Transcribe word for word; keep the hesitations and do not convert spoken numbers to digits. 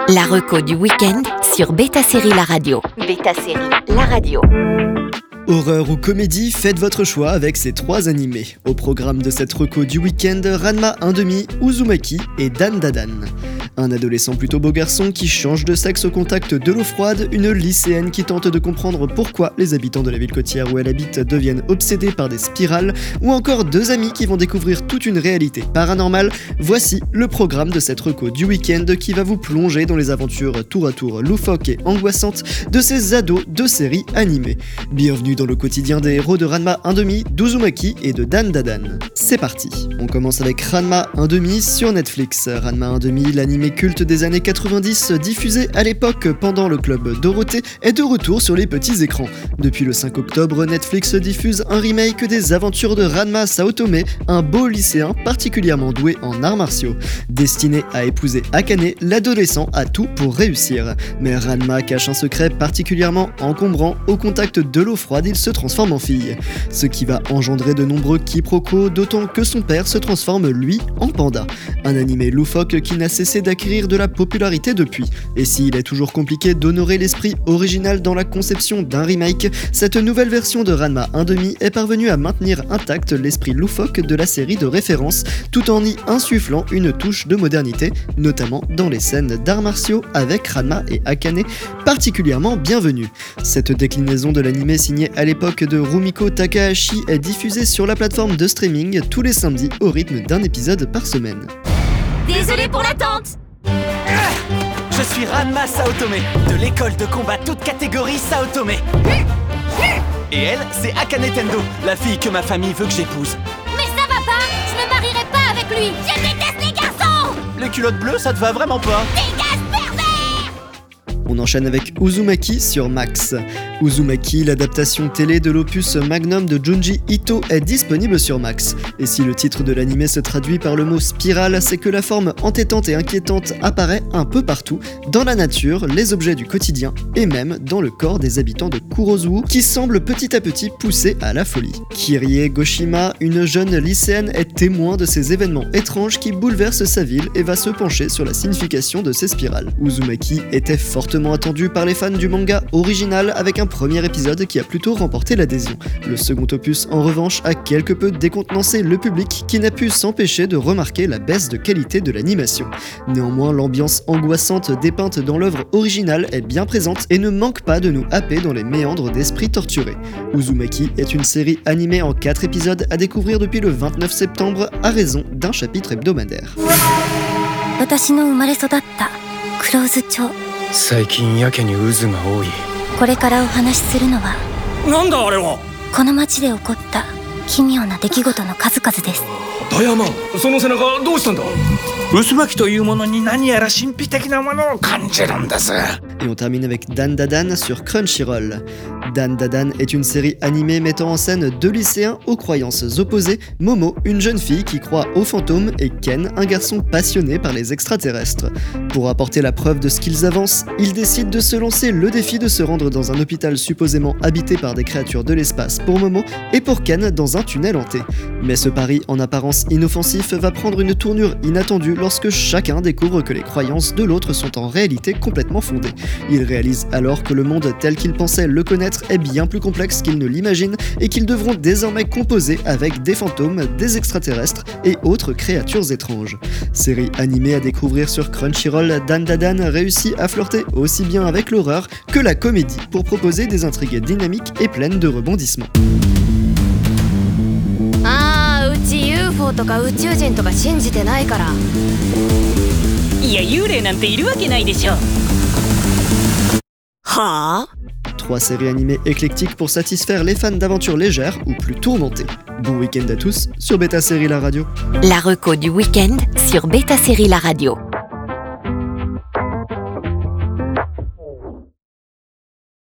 La reco du week-end sur Beta Série La Radio. Beta Série La Radio. Horreur ou comédie, faites votre choix avec ces trois animés. Au programme de cette reco du week-end, Ranma un demi, Uzumaki et Dandadan. Un adolescent plutôt beau garçon qui change de sexe au contact de l'eau froide, une lycéenne qui tente de comprendre pourquoi les habitants de la ville côtière où elle habite deviennent obsédés par des spirales, ou encore deux amis qui vont découvrir toute une réalité paranormale. Voici le programme de cette reco du week-end qui va vous plonger dans les aventures tour à tour loufoques et angoissantes de ces ados de séries animées. Bienvenue dans le quotidien des héros de Ranma un demi, d'Uzumaki et de Dandadan. C'est parti. On commence avec Ranma un demi sur Netflix. Ranma un demi, l'animé culte des années quatre-vingt-dix, diffusé à l'époque pendant le club Dorothée, est de retour sur les petits écrans. Depuis le cinq octobre, Netflix diffuse un remake des aventures de Ranma Saotome, un beau lycéen particulièrement doué en arts martiaux. Destiné à épouser Akane, l'adolescent a tout pour réussir. Mais Ranma cache un secret particulièrement encombrant. Au contact de l'eau froide, il se transforme en fille. Ce qui va engendrer de nombreux quiproquos, d'autant que son père se transforme lui en panda. Un animé loufoque qui n'a cessé d'acquérir de la popularité depuis. Et s'il est toujours compliqué d'honorer l'esprit original dans la conception d'un remake, cette nouvelle version de Ranma un demi est parvenue à maintenir intact l'esprit loufoque de la série de référence, tout en y insufflant une touche de modernité, notamment dans les scènes d'arts martiaux avec Ranma et Akane, particulièrement bienvenue. Cette déclinaison de l'animé signée à l'époque de Rumiko Takahashi est diffusée sur la plateforme de streaming tous les samedis au rythme d'un épisode par semaine. Désolé pour l'attente. Je suis Ranma Saotome, de l'école de combat toute catégorie Saotome. Et elle, c'est Akane Tendo, la fille que ma famille veut que j'épouse. Mais ça va pas, je me marierai pas avec lui. Je déteste les garçons. Les culottes bleues, ça te va vraiment pas? Dégage, pervers. On enchaîne avec Uzumaki sur Max. Uzumaki, l'adaptation télé de l'opus Magnum de Junji Ito, est disponible sur Max. Et si le titre de l'animé se traduit par le mot spirale, c'est que la forme entêtante et inquiétante apparaît un peu partout, dans la nature, les objets du quotidien, et même dans le corps des habitants de Kurozuo, qui semblent petit à petit pousser à la folie. Kirie Goshima, une jeune lycéenne, est témoin de ces événements étranges qui bouleversent sa ville et va se pencher sur la signification de ces spirales. Uzumaki était fortement attendu par les fans du manga original avec un premier épisode qui a plutôt remporté l'adhésion. Le second opus, en revanche, a quelque peu décontenancé le public qui n'a pu s'empêcher de remarquer la baisse de qualité de l'animation. Néanmoins, l'ambiance angoissante dépeinte dans l'œuvre originale est bien présente et ne manque pas de nous happer dans les méandres d'esprits torturés. Uzumaki est une série animée en quatre épisodes à découvrir depuis le vingt-neuf septembre à raison d'un chapitre hebdomadaire. 私の生まれ育った黒渦町。 最近やけに渦が多い。 これからお話しするのはなんだあれは。 この町で起こった奇妙な出来事の数々です。 ダイヤマン、その背中どうしたんだ。渦巻きというものに何やら神秘的なものを感じるんです。 Et on termine avec Dandadan sur Crunchyroll. Dandadan est une série animée mettant en scène deux lycéens aux croyances opposées, Momo, une jeune fille qui croit aux fantômes, et Ken, un garçon passionné par les extraterrestres. Pour apporter la preuve de ce qu'ils avancent, ils décident de se lancer le défi de se rendre dans un hôpital supposément habité par des créatures de l'espace pour Momo et pour Ken dans un tunnel hanté. Mais ce pari en apparence inoffensif va prendre une tournure inattendue lorsque chacun découvre que les croyances de l'autre sont en réalité complètement fondées. Ils réalisent alors que le monde tel qu'ils pensaient le connaître est bien plus complexe qu'ils ne l'imaginent et qu'ils devront désormais composer avec des fantômes, des extraterrestres et autres créatures étranges. Série animée à découvrir sur Crunchyroll, Dandadan réussit à flirter aussi bien avec l'horreur que la comédie pour proposer des intrigues dynamiques et pleines de rebondissements. あー、うち ユーフォー とか宇宙人とか信じてないから。 いや、幽霊なんているわけないでしょ。はあ？ Trois séries animées éclectiques pour satisfaire les fans d'aventures légères ou plus tourmentées. Bon week-end à tous sur Beta Série La Radio. La reco du week-end sur Beta Série La Radio.